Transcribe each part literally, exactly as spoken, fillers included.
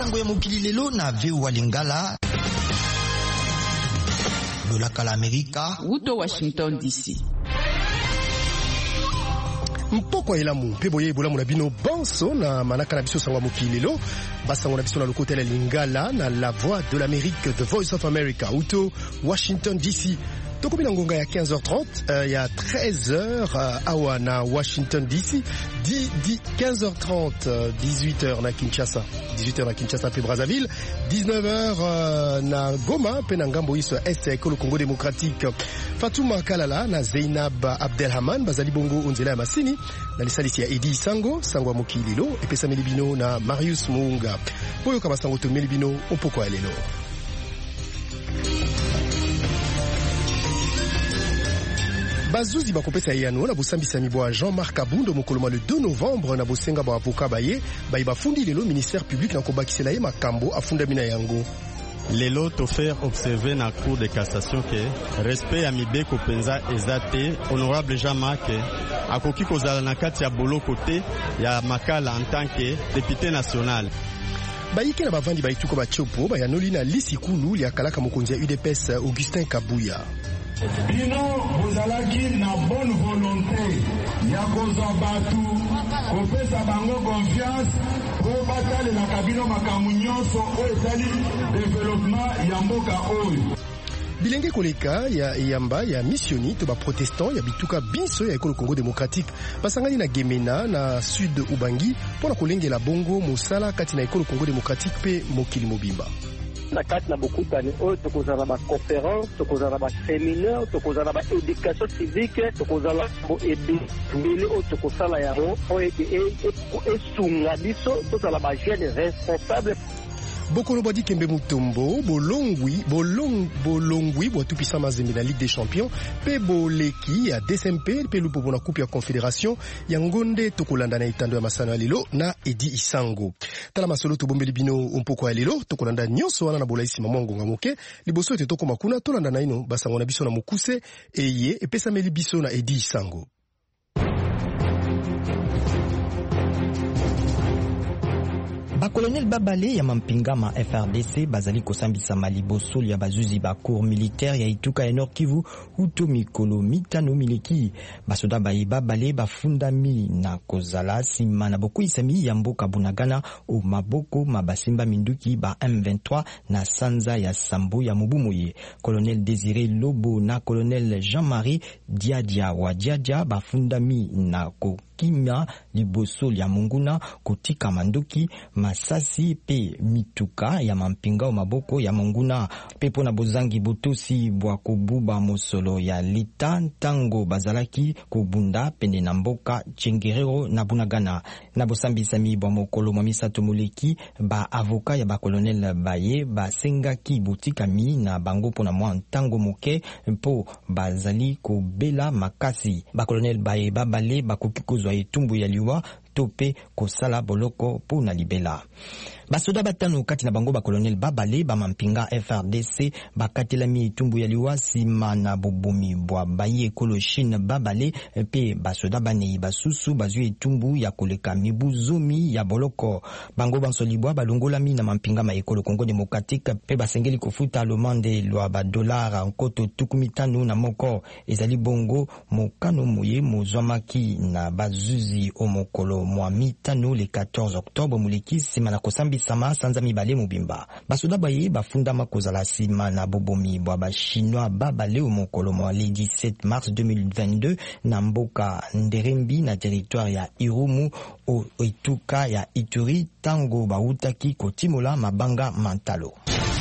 Sango ya mokili lelo na veu wa Lingala. Lolaka la Amerika. Uto Washington D C. Mpoko elamu pe boye ebola mona bino banso na manaka na biso sangwa mokili lelo basango na biso na lokota la Lingala na la voix de l'Amérique, the voice of America, Uto Washington D C. Toko bina ngonga ya quinze heures trente, euh, il y a treize heures euh, awa na Washington D C, quinze heures trente, euh, dix-huit heures na Kinshasa, dix-huit heures na Kinshasa pe Brazzaville, dix-neuf heures euh, na Goma pe na ngambo iso est ya ekolo Congo démocratique. Fatuma Kalala na Zainab Abdelhaman bazali bongo onzela ya masini na lisalisi ya Edi Sango, Sango mokili lo epesa melibino na Marius Munga. Boyo kama sango to melibino opoko ya lelo. Bazuzi bakopesa yano na bosambisa mibwa Jean-Marc Abundo mokoloma le deux novembre na bosenga ba avocat baye bayi bafundi lelo ministère public na kobakisela ye makambo afunda mina yango. Lelo to faire observer na cour de cassation que respect ya mibeko penza ezate honorable Jean-Marc akoki kozala na kati ya boloko te ya makala en tant que député national. Bayike na bavandi bayituko bachopo bayanoli na lisikulu ya kalaka mokonzi ya U D P S Augustin Kabuya. Bino bozalaki na bonne volonté ya kozwa batu kopesa bango confiance po batalela kabino makambo nyonso oyo ezali développement ya mboka oyo. Bilenge koleka ya yamba ya missioni to ba protestant ya bituka binso ya ekolo Congo démocratique basangani na Gemena na sud Ubangi pona kolengela bongo mosala kati na ekolo Congo démocratique pe mokili mobimba. Na kati na bokutani oyo tokozala ba conférence, tokozala ba séminaire, tokozala ba éducation civique, tokozala bo ebele oyo tokosala yango oyo esunga biso tozala ba jeune responsable. Bokolo badi Kembe Mutombo bolongwi bolong bolongwi bo tupisa mazembe na Ligue des Champions pe boleki ya D S M P pe lupo bona coupe ya Confédération ya ngonde tokolanda na itando ya masano lelo na Edi Isango. Tala masolo to bombeli bino ompoko ya lelo tokolanda nyonso wana na bolaisi mamongo ngamoke liboso ete tokoma kuna tolanda na ino basango na biso na mokuse eye epesa meli biso na Edi Isango. Bakolonel Babale ya mampinga ma F R D C bazali kosambisa maliboso ya bazuzi ba cour militaire ya Ituka ya Nord Kivu uto mikolo mitano mileki basoda bayi Babale bafundami na kozala sima na boku isami ya mboka Bunagana o maboko mabasimba minduki ba M vingt-trois na sanza ya Sambo ya Mubumuye. Colonel Désiré Lobo na Colonel Jean-Marie Diadia wa Diadia bafundami na ko kimia liboso ya Munguna kotika manduki masasi pe mituka ya mampinga o maboko ya Munguna pepo na bozangi botosi bwa kobuba mosolo ya lita tango bazalaki kobunda pende na mboka Chengerero na Bunagana na bosambisa mi bwa mokolo mwa misato moleki ba avoka ya ba colonel baye ba sengaki botika mi na bango pona mwa tango moke mpo bazali kobela makasi ba colonel baye babale bakoki kozwa etumbu ya liwa tope kosala boloko po na libela. Basoda batano kati na bango ba colonel Babale ba mampinga F R D C bakatela mi etumbu ya liwa sima na bobomi bwa baye ekolo Chine Babale pe basoda banei basusu bazwi etumbu ya koleka mibuzomi ya boloko. Bango bansolibwa balongola mi na mampinga ma ekolo Congo démocratique pe basengeli kofuta lomande lwa ba dollar nkoto tukumitano na moko ezali bongo mokano moye mozwamaki na bazuzi o mokolo mwa mitano le quatorze octobre muleki sima na kosambi sama sanza mibale mobimba. Basoda baye bafunda makozala sima na bobomi bwa ba chinois Babale o mokolo mwa le dix-sept mars deux mille vingt-deux na mboka Nderembi na territoire ya Irumu o Ituka ya Ituri tango bautaki kotimola mabanga mantalo.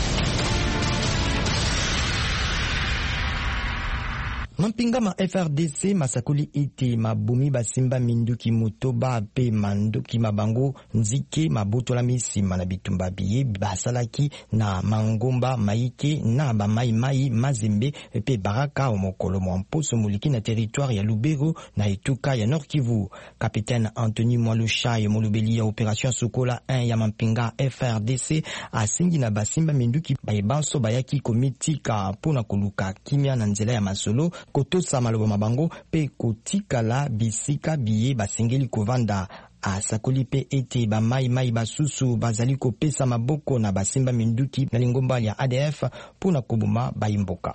Mampinga ma F R D C masakuli ite mabumi basimba minduki motoba pe manduki mabango nzike mabotola misima na bitumba biye basalaki na mangomba maike na ba mai mai mazembe pe baraka omokolo mwamposo muliki na territoire ya Lubero na Ituka ya Nord Kivu. Capitaine Anthony Mwalusha ya molubeli ya opération Sokola un ya mampinga F R D C asingi na basimba minduki bayebanso bayaki komitika pona koluka kimia na nzela ya masolo koto sa maloba mabango pe kotikala bisika biye basengeli kovanda asakoli pe ete ba mai mai basusu bazali kopesa maboko na basimba minduki na lingomba ya A D F pona kobuma baimboka.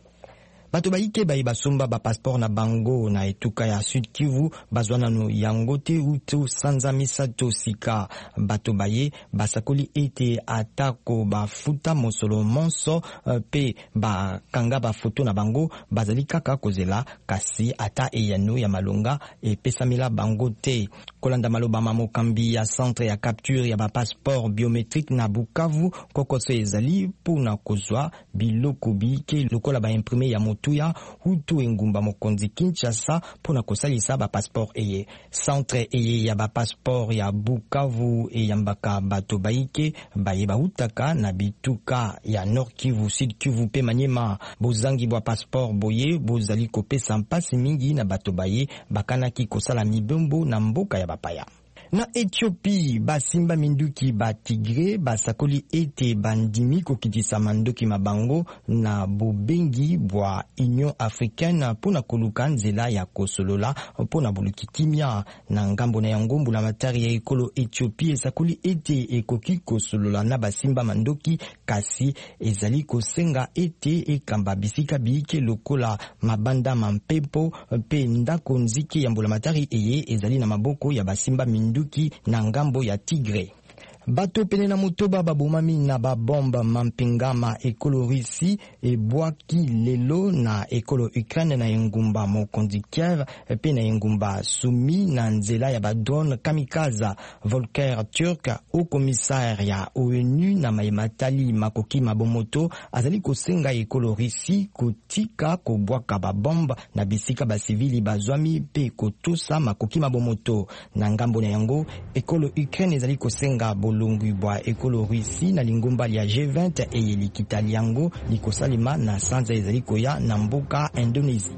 Bato baike bayi basomba ba passeport na bango na etuka ya Sud Kivu bazwana no yango te utu sanza misato sika. Bato baye basakoli ete atako bafuta mosolo monso pe ba kanga ba foto na bango bazali kaka kozela kasi ata eyano ya malonga e pesamila bango te. Kolanda maloba mamokambi ya centre ya capture ya ba passeport biométrique na Bukavu kokoso ezali pona kozwa biloko bike lokola ba imprimer ya tuya hutu engumba mokonzi Kinshasa pona kosalisa ba passeport eye. Centre eye ya ba passeport ya Bukavu e yambaka bato baike baye bahutaka na bituka ya Nord Kivu, Sud Kivu pe Maniema. Bozangi bwa passeport boye bozali kopesa mpasi mingi na bato baye bakanaki kosala mibembo na mboka ya bapaya. Na Ethiopie, basimba minduki ba tigre basakoli ete bandimi kokitisa mandoki mabango na bobengi bwa Union Africaine pona koluka nzela ya kosolola pona bulukitimia na ngambo na yango mbula matari ya ekolo Ethiopie esakoli ete ekoki kosolola na basimba mandoki kasi ezali kosenga ete ekamba bisika biike lokola mabanda mampepo pe ndako nziki ya mbula matari eye ezali na maboko ya basimba minduki na ngambo ya Tigre. Bato pene na motoba babomami na babomba mampingama ekolo Russie e bwaki lelo na ekolo Ukraine na engumba mokonzi Kiev pe na engumba Sumi na nzela ya ba drone kamikaza. Volker Turk au commissaire ya O N U na maimatali makoki mabomoto azali kosenga ekolo Russie kotika kobwaka babomba na bisika ba civili bazwami pe kotusa makoki mabomoto. Na ngambo na yango ekolo Ukraine ezali kosenga longu bwa ekolo Russie na lingomba ya G vingt e likita liango likosalima na sanza ezali koya na mboka Indonésie.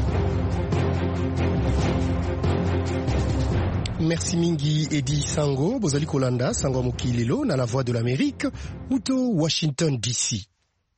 Merci mingi Edi Sango, bozali kolanda sango mokilelo na la voix de l'Amérique, uto Washington D C.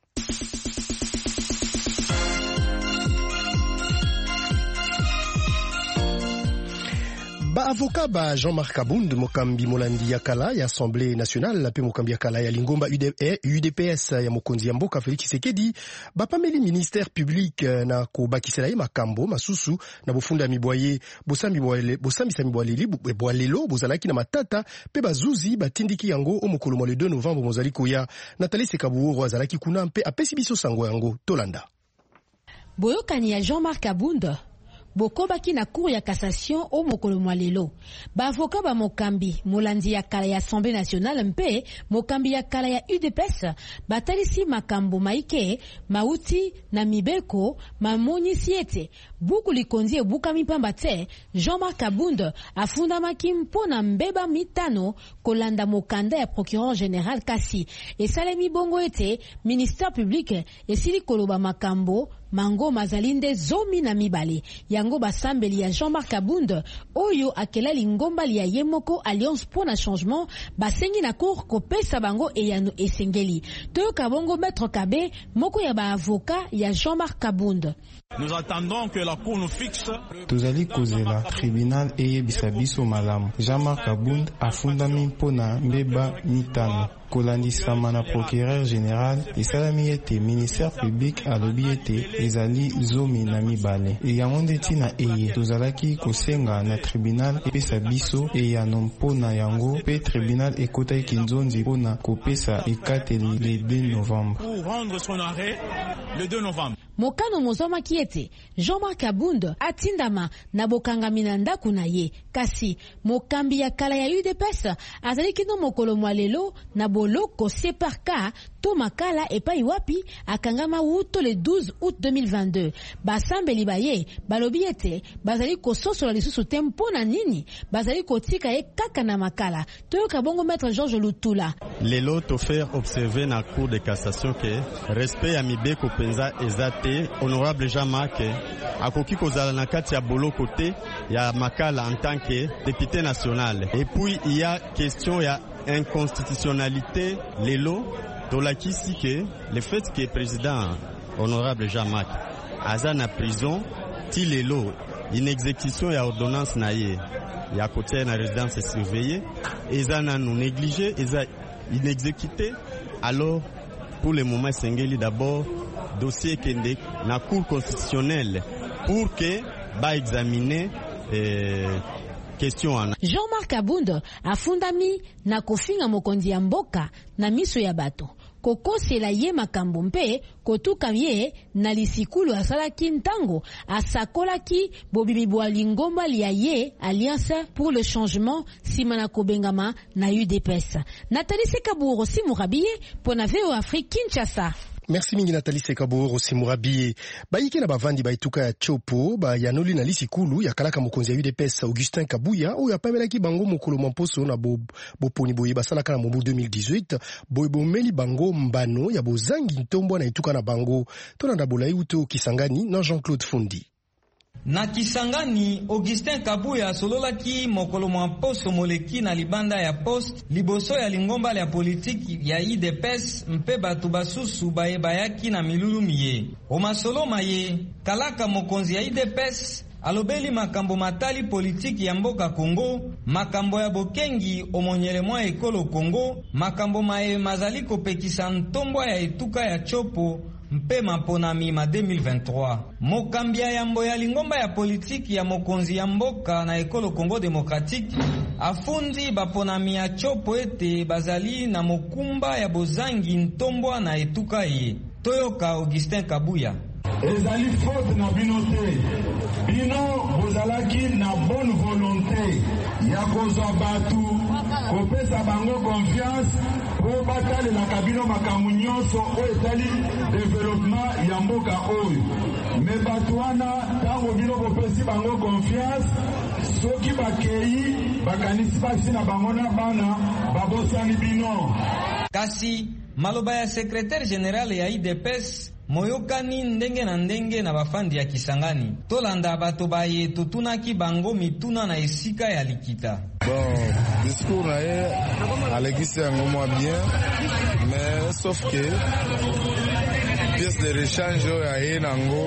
Ba avocat ba Jean-Marc Kabound mokambi molandi ya kala ya Assemblée nationale na pe mokambi ya kala ya lingomba U D P S ya mokonzi ya mboka Félix Tshisekedi ba pameli ministère public na kobakisela ye makambo masusu na bofunda mibwaye bosambi bwale bosambi sami bwaleli bwalelo bozalaki na matata pe bazuzi batindiki yango o mokolo le deux novembre mozali koya. Nathalie Sekabuoro azalaki kuna mpe apesi biso sango yango tolanda. Boyokani ya Jean-Marc Kabound bokobaki na cour ya cassation o mokolo mwalelo. Ba avocat ba mokambi molandi ya kala ya Assemblée nationale mpe mokambi ya kala ya U D P S batalisi makambo maike mauti na mibeko mamoni siete buku likonzi e buka mipamba te. Jean-Marc Kabound afundamaki mpona mbeba mitano kolanda mokanda ya procureur général kasi esalemi bongo ete ministère public esili koloba makambo mango mazalinde zomi na mibale yango basambeli ya Jean-Marc Kabound oyo akela lingomba ya yemoko Alliance pour na changement basengi na cour kopesa bango eyano esengeli toyoka bongo maître Kabe moko ya ba avocat ya Jean-Marc Kabound. Nous attendons que la cour nous fixe. Tozali kozela tribunal eyebisa biso malamu. Jean-Marc Kabound afundami mpona mbeba mitano kolandisama na procureur général esalami ete ministère public alobi ete ezali zomi na mibale yango nde ntina eye tozalaki kosenga na tribunal epesa biso eyano mpona yango pe tribunal ekotaki nzonzi mpona kopesa ekateli le deux novembre. Pour rendre son arrêt le deux novembre. Mokano mozoma kiete Jean-Marc Kabound atindama na bokangami na ndaku na ye kasi mokambi ya kala ya U D P S azali kino mokolo mwalelo na boloko separka to makala epai wapi akangama wuto le douze août deux mille vingt-deux. Basambeli baye balobi ete bazali kososola lisusu tempo na nini bazali kotika ye kaka na makala toyoka bongo maître Georges Lutula. Lelo to faire observer na cour de cassation que respect ya mibeko penza ezate honorable Jean-Marc akoki kozala na kati ya boloko te ya makala en tant que député national. Et puis il y a question ya inconstitutionnalité lelo tolakisi que le fait que président honorable Jean-Marc aza na prison ti lelo une exécution ya ordonnance na ye ya côté na résidence surveillée eza nanu négligé eza inexécuté. Alors pour le moment sengeli d'abord dossier kende na cour constitutionnelle pour que ba examiner eh, question wana. Jean-Marc Kabund afundami na kofinga mokonzi ya mboka na miso ya bato kokosela ye makambo mpe kotuka ye na lisikulu asalaki ntango asakolaki bobimi bwa lingomba lia ye Alliance pour le changement simana kobengama na U D P S. Nathalie Sekaburo Simurabiye pona V O Afrique Kinshasa. Merci mingi Nathalie Sekaburo Simurabiye. Baike na bavandi baituka ya chopo ba yanoli na lisikulu ya kalaka mokonzi ya U D P S Augustin Kabuya oyo apamelaki bango mokolo mamposo na bo boponi boye basalaka na mobu deux mille dix-huit boye bomeli bango mbano ya bozangi ntombo na ituka na bango tolanda bolai uto Kisangani na Jean-Claude Fundi. Na Kisangani, Augustin Kabuya sololaki mokolo mamposo moleki na libanda ya poste liboso ya lingomba ya politiki ya U D P S mpe batu basusu bayebayaki na milulu miye. Omasolo maye, kalaka mokonzi ya U D P S alobeli makambo matali politiki ya mboka Kongo, makambo ya bokengi omonyele mwa ekolo Kongo, makambo maye mazali kopekisa ntombwa ya etuka ya chopo mpe maponami ma deux mille vingt-trois. Mokambia yambo ya lingomba ya politiki ya mokonzi ya mboka na ekolo Congo Démocratique afundi baponami ya chopo ete bazali na mokumba ya bozangi ntombwa na etuka ye. Toyoka Augustin Kabuya. Ezali faute na bino te. Bino bozalaki na bonne volonté ya kozwa batu kopesa bango confiance po batalela kabino makambo nyonso oyo etali développement ya mboka oyo. Me batu wana tango bino bopesi bango confiance soki bakei bakanisi basi na bango na bana babosani bino. Kasi maloba ya secrétaire général ya U D P S moyokani ndenge na ndenge na bafandi ya Kisangani. Tolanda bato baye tutunaki bango mituna na esika ya likita. Bon, discours na ye alekisi yango mwa bien, mais sauf que pièce de rechange ya ye nango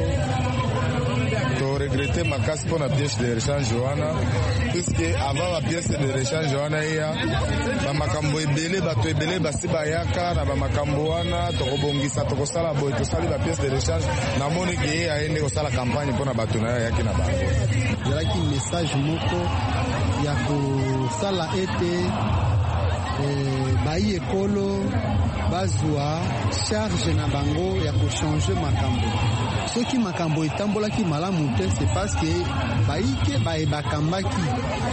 to regretter makasi pona pièce de rechange wana, puisque avant la pièce de rechange wana ya ba makambo ebele bato ebele basi bayaka na ba makambo wana tokobongisa tokosala boy tosali ba pièce de rechange na moni ke aende kosala campagne pona bato na yaki na bango. Yalaki message moko ya kosala ete eh, bayi ekolo bazwa charge na bango ya kochange makambo. Soki makambo etambolaki malamu te, c'est parce que baike bae bakambaki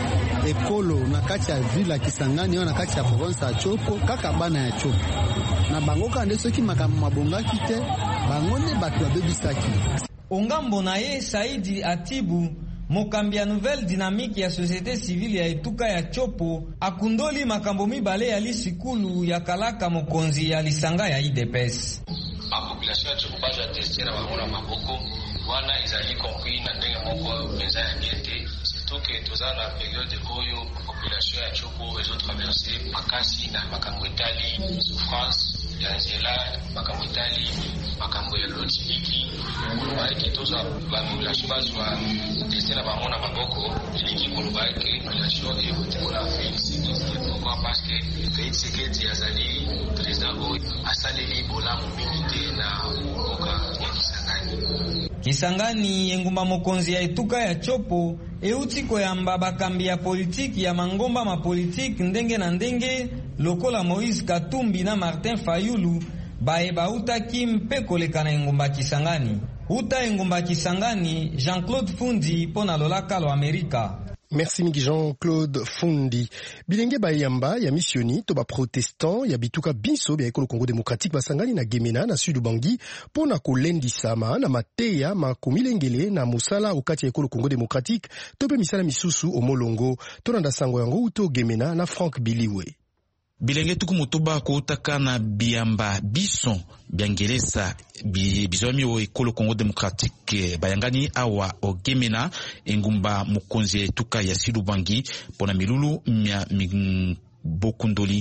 ekolo na kati ya ville ya Kisangani na kati ya province ya Chopo kaka bana ya Chopo. Na bango kande soki makambo mabongaki te, bango ne bato babebisaki. Ongambo na ye Saidi Atibu mokambi ya nouvelle dynamique ya société civile ya etuka ya Chopo akundoli makambo mibale ya lisikulu ya kalaka mokonzi ya lisanga ya U D P S. La population ya Chopo bazo ya tester na bangona maboko wana izali compris na ndenge moko peza ya biete surtout que tozana na période oyo population ya Chopo ezo traverser makasi na makambo etali souffrance ya nzela makambo etali makambo ya lotibiki kulubai ki toza ba population bazo ya tester na bangona maboko iliki kulubai ki population e kutikola fix pourquoi parce que pays seketi yazali président oyo asaleli bola mingi na mboka ya Kisangani. Kisangani engumba mokonzi ya etuka ya Chopo euti koyamba bakambi ya politiki ya mangomba ma politiki ndenge na ndenge lokola Moïse Katumbi na Martin Fayulu bae bautaki mpe koleka na engumba Kisangani. Uta engumba Kisangani, Jean-Claude Fundi pona lolaka lo Amerika. Merci mingi Jean-Claude Fundi. Bilenge bayamba ya missioni to ba protestant ya bituka biso bya ekolo Congo Démocratique basangani na Gemena na Sud Ubangi pona kolendisama na mateya makomilengele na musala okati ya ekolo Congo Démocratique to pe misala misusu omolongo tonanda sango yango uto Gemena na Frank Biliwe. Bilenge tuku mutuba koutaka na biamba bison biangeresa bizomi o ekolo Congo Démocratique bayangani awa o Gemena engumba mukonzi tuka ya Sidubangi pona milulu mya bokundoli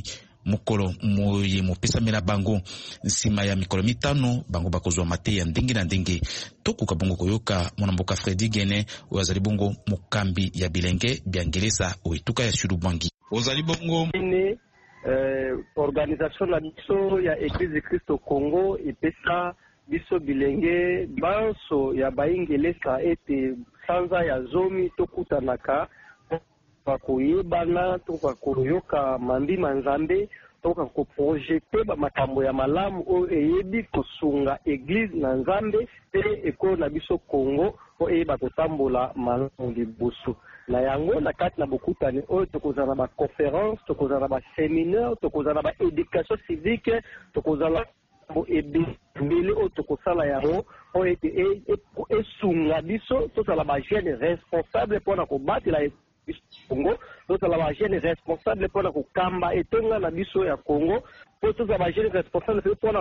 mukolo moye mopesamela bango nsima ya mikolo mitano bango bakozwa mate ya ndenge na ndenge. Tokuka bongo koyoka mwana mboka Fredi Gene oyo azali bongo mokambi ya bilenge byangelesa oetuka ya Shulubwangi. Ozali bongo eh, organisation na biso ya Eglise Kristo Congo epesa biso bilenge banso ya baingelesa ete sanza ya zomi tokutanaka bakoyebana tokakoyoka mandima nzambe tokakoprojete bamakambo ya malamu oyo eyebi kosunga eglise na nzambe pe ekolo na biso Congo oyo eyeba kotambola malamu liboso na yango na kati na bokutani oyo tokozala na baconférence tokozala na baséminaire tokozala na baéducation civique tokozala ebele oyo tokosala yango oyo ete esunga biso tozala bajeune responsable mpona kobatela Congo, tozala bajeune responsable mpona kokamba etonga na biso ya Congo, po tozala bajeune responsable mpona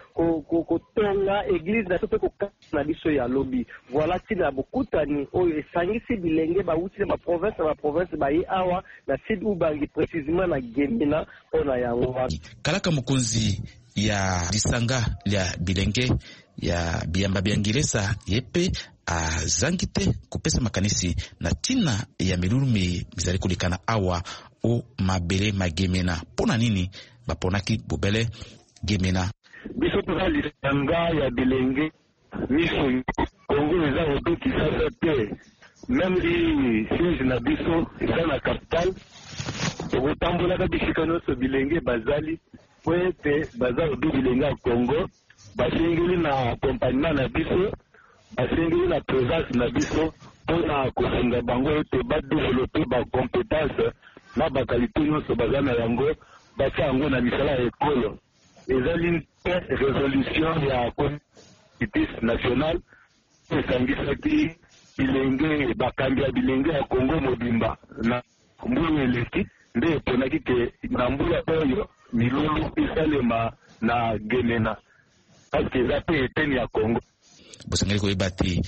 kotonga église na biso pe kokamba na biso ya lobi. Voilà tina ya bokutani oyo esangisi bilenge bauti na baprovince na baprovince baye awa na Sud Ubangi précisément na Gemena mpona yango. Kalaka mokonzi ya lisanga lya bilenge ya biyamba byangelesa yepe azangi te kopesa makanisi na tina ya milulume bizali kolikana awa o mabele magemena. Pona nini baponaki bobele gemena? Biso toza lisanga ya bilenge miso Kongo eza odoki sasa te. Même li siège na biso eza na capital. Tokotambolaka bisika nyonso bilenge bazali po ete baza odo bilenge ya Congo basengeli na accompagnement na biso basengeli na présence na biso mpona kosunga bango ete badevelope bacompétence na bakalite nyonso baza na yango batia yango na misala ya ekolo. Ezali résolution ya comité national esangisaki bilenge bakambi ya bilenge ya Congo mobimba na mbula eleki nde eponaki ke na mbula oyo milulu esalema na Gemena parce eza pe eteni ya Congo. Bosangeli koyeba te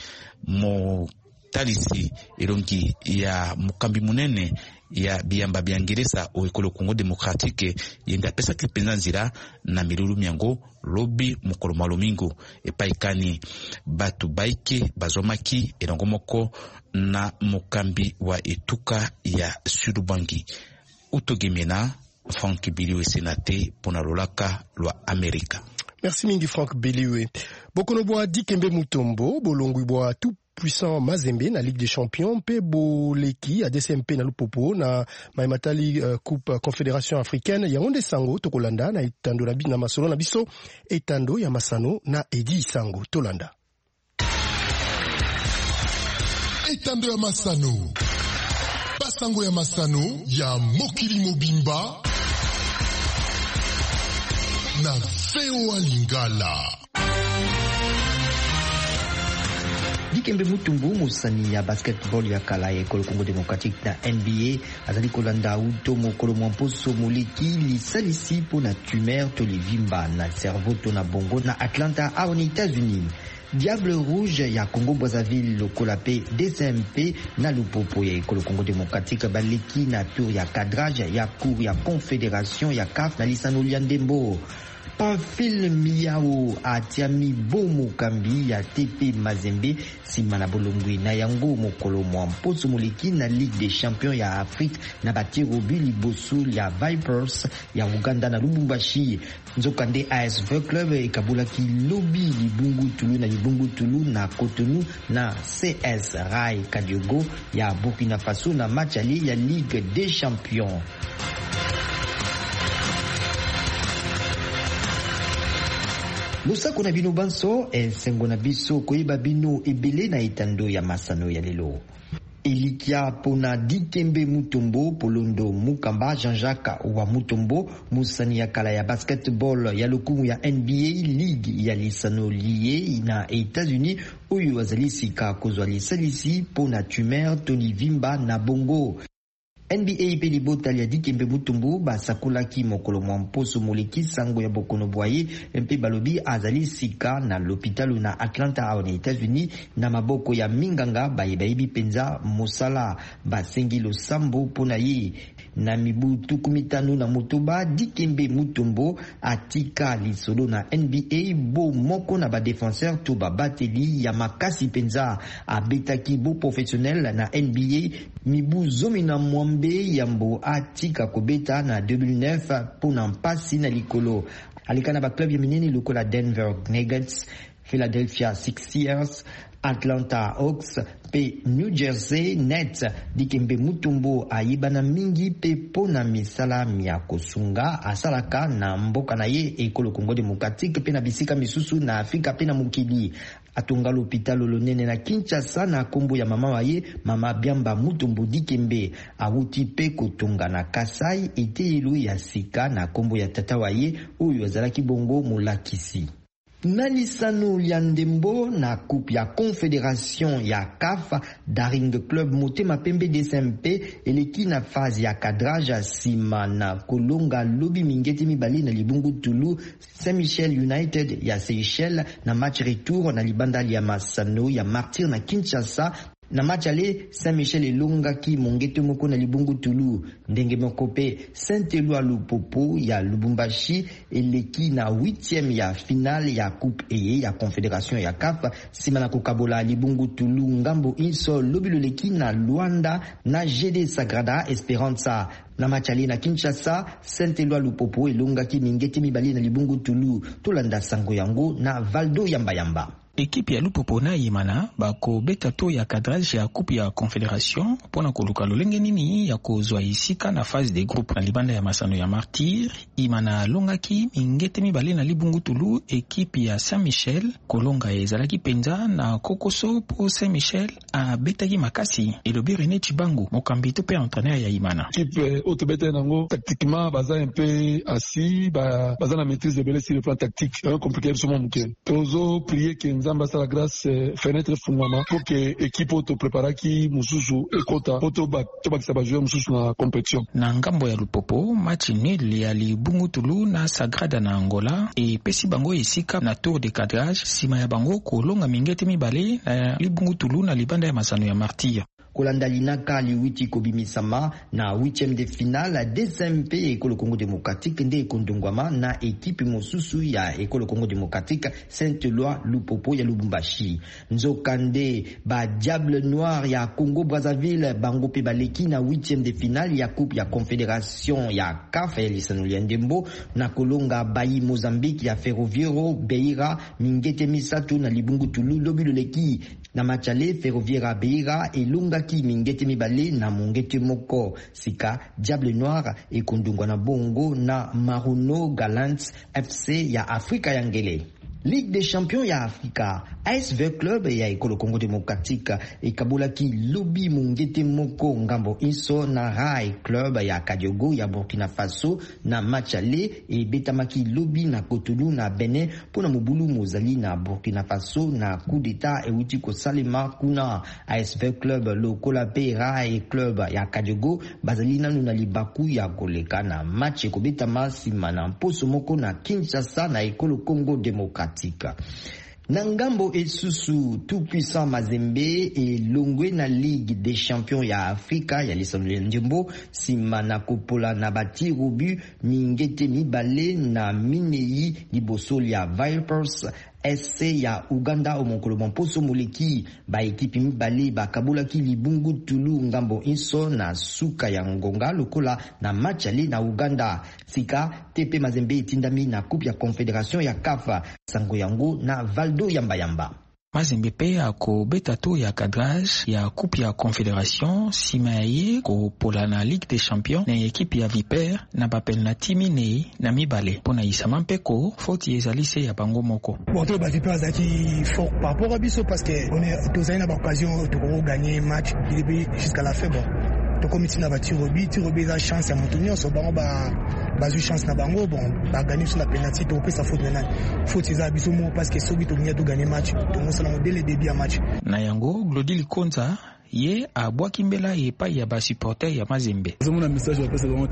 motalisi elongi ya mokambi munene ya biyamba byangelesa o ekolo Congo démocratique yenda apesaki mpenza nzira na milulu miango lobi mokolo malomingo epaikani batu baike bazomaki elongo moko na mokambi wa etuka ya Sulubangi utogemena. Frank Biliwe senate pona lolaka lwa Amerika. Merci mingi Frank Biliwe. Bokono bwa Dikembe Mutombo bolongwi bwa tout puissant Mazembe na Ligue des Champions pe boleki a D C M P na lupopo na Maimatali uh, Coupe Confédération Africaine ya onde sango tokolanda na etando na bina masolo na biso etando ya masano na Edi Sango tolanda. Etando ya masano basango ya masano ya mokili mobimba na V O A Lingala. Dikembe Mutombo mosani ya basketball ya kala ya ekolo Congo démocratique na N B A azali kolanda uto mokolo mwamposo moleki lisalisi po na tumeur to livimba na cerveau to na bongo na Atlanta aux États-Unis. Diable Rouge ya Congo Brazzaville lokola pe D C M P na lupopo ya ekolo Congo démocratique baleki na tour ya cadrage ya cour ya confédération ya C A F na lisano liandembo. Pamphile Miao atiami bomo kambi ya T P Mazembe sima na bolongwi na yango mokolo mwamposo moleki na Ligue des Champions ya Afrique na batiro bili bosu ya Vipers ya Uganda na Lubumbashi. Nzokande A S V Club ekabulaki lobi libungu tulu na libungu tulu na Cotonou na C S Rai Kadiogo ya Burkina Faso na match ali ya Ligue des Champions. Losako na bino banso esengo na biso koyeba bino ebele na etando ya masano ya lelo. Elikia pona Dikembe Mutombo polondo Mukamba Jean-Jacques wa Mutombo musani ya kala ya basketball ya lokumu ya N B A League ya lisano liye na États-Unis oyo wazalisika kozwa lisalisi pona tumeur Tony Vimba na bongo. N B A pe libotali ya Dikembe Mutombo basakolaki mokolo mwamposo moleki sango ya bokono bwaye mpe balobi azali sika na l'hôpital na Atlanta aux États-Unis na maboko ya minganga bayebayebi penza mosala basengi losambo pona ye. na mibu tukumi tano na motoba Dikembe Mutombo atika lisolo na N B A bo moko na ba défenseur to ba bateli ya makasi penza abetaki bo professionnel na N B A mibu zomi na mwambe yambo atika kobeta na deux mille neuf pona mpasi na likolo alikana ba club ya minene lokola Denver Nuggets, Philadelphia Sixers, Atlanta Hawks pe New Jersey Nets. Dikembe Mutombo ayibana mingi pe pona misala ya kosunga asalaka na mboka na ye ekolo Congo Democratique pe na bisika misusu na Afrika pe na mukili. Atunga l'hôpital lonene na Kinshasa na kombo ya mama waye mama Biamba Mutombo Dikembe awuti pe kotunga na Kasai eteyelu ya sika na kombo ya tata waye oyo azalaki bongo mulakisi. Na lisano ya ndembo na coupe ya confédération ya C A F Daring Club Motema Pembe D S M P eleki na phase ya cadrage sima na kolonga lobi mingeti mibali na libungu Tulu Saint-Michel United ya Seychelles na match retour na libanda ya Masano ya Martyr na Kinshasa. Na match ale Saint-Michel elongaki mongete moko na libungu Tulu ndenge moko pe Saint-Éloi Lupopo ya Lubumbashi eleki na huitième ya finale ya coupe eye ya confédération ya C A F sima na kokabola libungu Tulu ngambo inso lobi loleki na Luanda na G D Sagrada Esperanza. Na match ale na Kinshasa Saint-Éloi Lupopo elongaki mingete mibali na libungu Tulu tolanda sango yango na Valdo Yamba Yamba. Équipe ya Lupopo na Yimana bako beta to ya cadrage ya coupe ya confédération pona koluka lolenge nini ya kozwa isika na phase de groupe na libanda ya Masano ya Martyr. Imana longaki mingete mibale na libungu Tulu équipe ya Saint-Michel kolonga ezalaki penza na kokoso po Saint-Michel a betaki makasi elobi René Chibangu mokambi to pe entraîneur ya Imana. Équipe auto beta nango tactiquement baza un peu assis ba baza na maîtrise de belé sur le plan tactique un compliqué sur mon muke tozo prier que nzamba sa la grâce fenêtre fungama pour que équipe auto préparaki mususu ekota auto ba to ba kisaba jouer mususu na compétition. Na ngambo ya Lupopo match nul ya libungu Tulu na Sagrada na Angola e pesi bango esika na tour de cadrage sima ya bango kolonga mingete mibale na libungu Tulu na libanda ya Masano ya Martyr. Kolanda linaka liwiti kobimisama na huitième de finale D S M P Ekolo Congo Démocratique nde kondongwama na équipe mosusu ya Ekolo Congo Démocratique Saint-Éloi Lupopo ya Lubumbashi. Nzokande ba Diable Noir ya Congo Brazzaville bango pe baleki na huitième de finale ya coupe ya confédération ya C A F ya lisano ya ndembo na kolonga bayi Mozambique ya Ferroviario Beira mingete misatu na libungu Tulu lobi loleki. Na machale Ferroviario Beira elunga ki mingete mibale na mongete moko sika Diable Noir ekondungwa na bongo na Maruno Gallants F C ya Afrika ya Ngele. Ligue des champions ya Afrika A S V Club ya Ekolo Congo Démocratique ekabulaki lobi mongete moko ngambo inso na Rai Club ya Kadiogo ya Burkina Faso na match ale e betamaki lobi na Cotonou na Benin pona mobulu mozali na Burkina Faso na coup d'état e wuti ko salema kuna. A S V Club lokola pe Rai Club ya Kadiogo bazali nanu na libaku ya koleka na match ko betama sima na mposo moko na Kinshasa na Ekolo Congo Démocratique. Nangambo esusu tout puissant Mazembe et longwe na Ligue des champions ya Afrika ya lisano njembo sima na kopola na bati rubu mingete mibale na minei liboso ya Vipers S C ya Uganda omokolo mposo moleki ba ekipe mibale ba kabulaki libungu Tulu ngambo inso na suka ya ngonga lokola na match ali na Uganda sika T P Mazembe etindami na coupe ya confédération ya C A F sango yango na Valdo Yamba Yamba. Mazembe pe ako beta to ya cadrage ya coupe ya confédération sima ye ko pola na Ligue des champions na équipe ya Viper na bapel na timine na mibale pona isama mpeko faute ezali se ya bango moko. Bon to ba Viper azaki fort par rapport à biso parce que on est tous na occasion de gagner match jusqu'à la fin bon. To komiti na ba tirobi tirobi za chance ya mutunyo so bango ba bazu chance na bango bon ba gagner sur la penalty to pe sa faute maintenant faute za biso mo parce que sobi to nya to gagner match to mo sala dès le début ya match na yango Glody Likonza ye abwaki mbela epai ya basupporter ya Mazembe. Mon message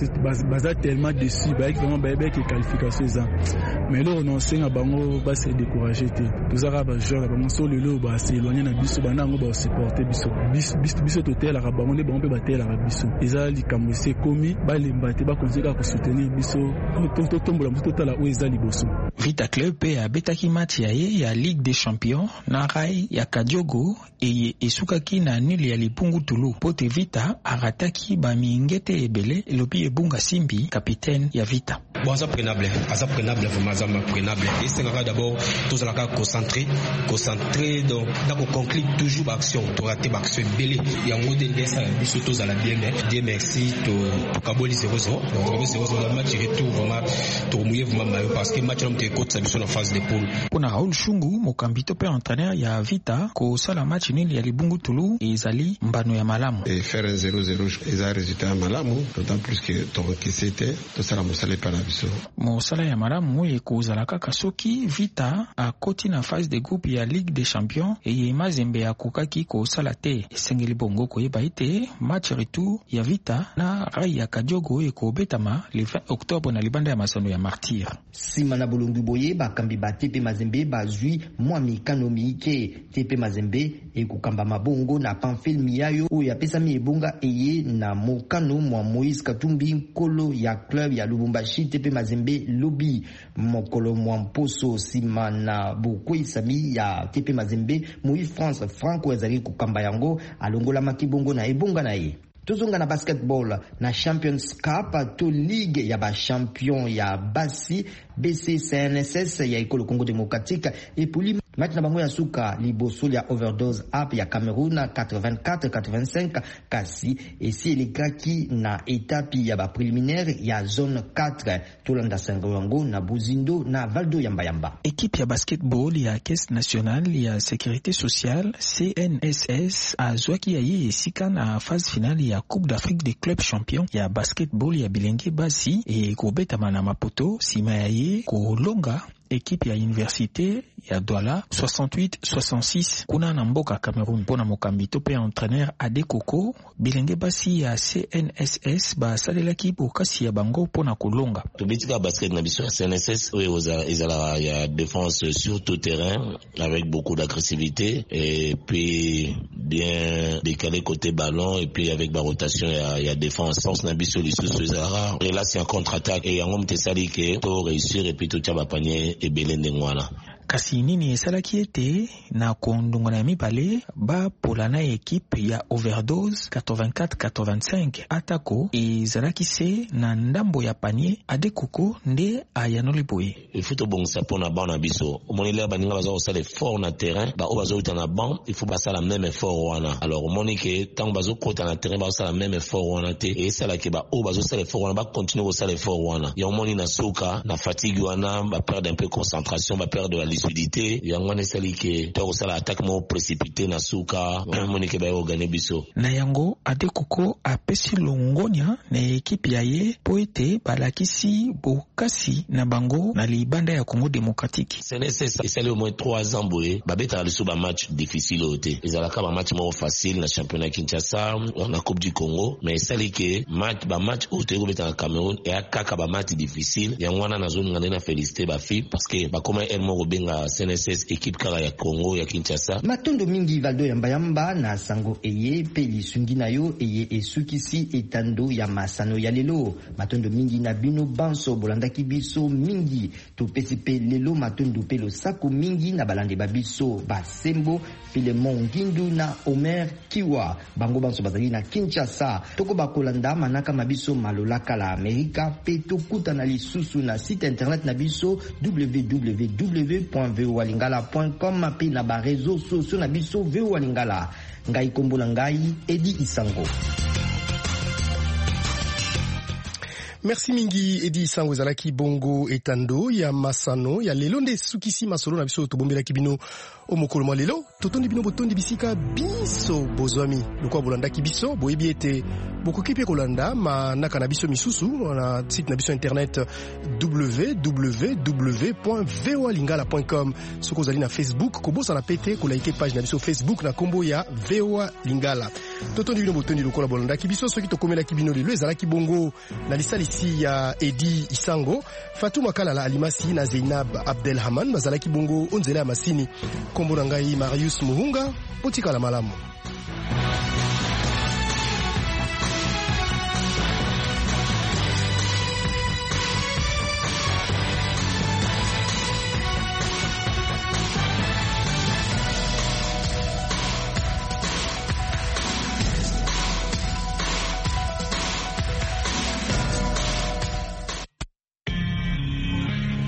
baza tellement déçu ba vraiment ba ba qualification eza mais là on enseigne à bango ba se décourager te tozaka ba joueur ba monso lelo ba se éloigner na biso ba nango ba supporter biso biso biso totel la bango ne bango pe ba tel la biso eza likambo se komi ba lemba te ba konzeka ko soutenir biso to tombola moto tala o eza liboso. Vita Club pe abetaki match ya ye ya Ligue des Champions na rai ya Kadiogo eye esukaki na nul ya Lipungu Tulu pote Vita arataki ba mingete ebele lobi ebunga Simbi capitaine ya Vita. Bon ça prenable, ça prenable vraiment ça prenable et c'est d'abord tous la concentré, concentré donc d'abord conclure toujours l'action, tu rater l'action belé il y a un mode de ça biso tous à la bien bien merci to Kaboli zéro zéro donc zéro zéro le match retour vraiment to mouiller vraiment parce que match on côte ça biso na phase de poule. Pour na Raoul Shungu mokambito pe entraîneur ya Vita ko sala match nil ya Libungu Tulu ezali mbano ya malamu et faire un zéro zéro ezali résultat malamu d'autant plus que ton qui c'était to sala mosala pa na biso mosala ya malamu ekozala kaka soki Vita akoti na phase de groupe ya Ligue des Champions et Mazembe akokaki ko sala te esengeli bongo koyeba ite match retour ya Vita na rai ya Kadiogo ekobetama le vingt octobre na libanda ya masano ya Martyr. Sima na bolongi boye bakambi ba T P Mazembe bazwi mwa mikano miike T P Mazembe ekokamba mabongo na Pamphile Miayo oyo apesami ebonga eye na mokano mwa Moïse Katumbi nkolo ya club ya Lubumbashi T P Mazembe lobi mokolo mwa mposo sima na bokwesami ya T P Mazembe Moïse France Franco ezali kokamba yango alongola makibongo na ebonga na ye. Tozonga na basketball na Champions Cup to Ligue ya ba champion ya basi B C C N S S ya Ekolo Congo Démocratique et pour lui match na bango ya suka liboso ya Overdose App ya Cameroun quatre-vingt-quatre quatre-vingt-cinq kasi et si les kraki na étape ya ba préliminaire ya zone quatre Tolanda Sangoyango na Buzindo na Valdo Yamba Yamba. Équipe ya basketball ya Caisse nationale ya sécurité sociale C N S S azwaki ya ye esika na phase finale ya Coupe d'Afrique des clubs champions ya basketball ya bilenge basi e kobetama na mapoto sima ya ye kolonga équipe ya université ya Douala soixante-huit soixante-six kuna na mboka Cameroun. Pona mokambito pe entraîneur Ade Koko bilenge basi ya C N S S ba salelaki bokasi ya bango pona kolonga. Tobitika basket na biso C N S S oui ezala ya défense sur tout terrain avec beaucoup d'agressivité et puis bien décalé côté ballon et puis avec la rotation ya ya défense sens na biso lisusu ezala et là c'est un contre-attaque et ngom tesali ke to réussir et puis tout taba panier et belende ngwana. Kasi nini esalaki ete na kondongo na mibale ba polana equipe ya Overdose quatre-vingt-quatre quatre-vingt-cinq atako ezalaki se na ndambo ya panier Ade Koko nde ayanoli boye. Il faut to bon ça pona bana biso. Omonile baninga baza osala fort na terrain ba obazo uta na ban il faut basa la même effort wana. Alors omonike tant bazo kota na terrain ba osala même effort wana te et sala ke ba obazo sala effort wana ba continuer osala effort wana. Ya omoni na soka na fatigue wana ba perdre un peu concentration ba perdre de la lucidité yango ne sali ke to sala attaque mo précipité na suka monike ba ogane biso na yango Ade Koko apesi longonya na équipe ya ye po ete balakisi bokasi na bango na libanda ya Congo démocratique. C'est nécessaire esali au moins trois ans boye babeta le ba match difficile ote ezalaka ba match mo facile na championnat Kinshasa na Coupe du Congo mais esali ke match ba match ote ko beta na Cameroun et akaka ba match difficile yango wana na zone ngana na féliciter ba fi parce que ba koma elmo robenga C N S S équipe kala ya Congo ya Kinshasa. Matondo mingi Valdo Yamba Yamba na sango eye peli sungi na yo eye esukisi etando ya masano ya lelo. Matondo mingi na bino banso bolanda kibiso mingi to pesipe lelo matondo pelo sako mingi na balande babiso basembo Filemon Ngindu na Omer Kiwa bango banso bazali na Kinshasa toko bakolanda manaka mabiso malolaka la Amerika pe tokuta na lisusu na site internet na biso w w w point voa lingala point com pe na ba réseaux sociaux na biso Voa Lingala ngai kombola ngai Edi Isango. Merci mingi Edi Sango ezalaki bongo etando ya masano ya lelo nde sukisi masolo na biso tobombela kibino omokolo mwa lelo totondi bino botondi bisika biso bozwami lokwa bolanda kibiso boyebi ete bokoki pe kolanda manaka na biso misusu na site na biso internet w w w point v o a lingala point com soko ozali na Facebook kobosa na pete kolaike page na biso Facebook na kombo ya V O A Lingala totondi bino botondi lokola bolanda kibiso soki tokomela kibino lelo ezalaki bongo na lisalisi ya Edi Isango Fatuma Kalala Alimasi na Zainab Abdelhaman bazalaki bongo onzela ya masini kombo na ngai Marius Muhunga potika la malamu.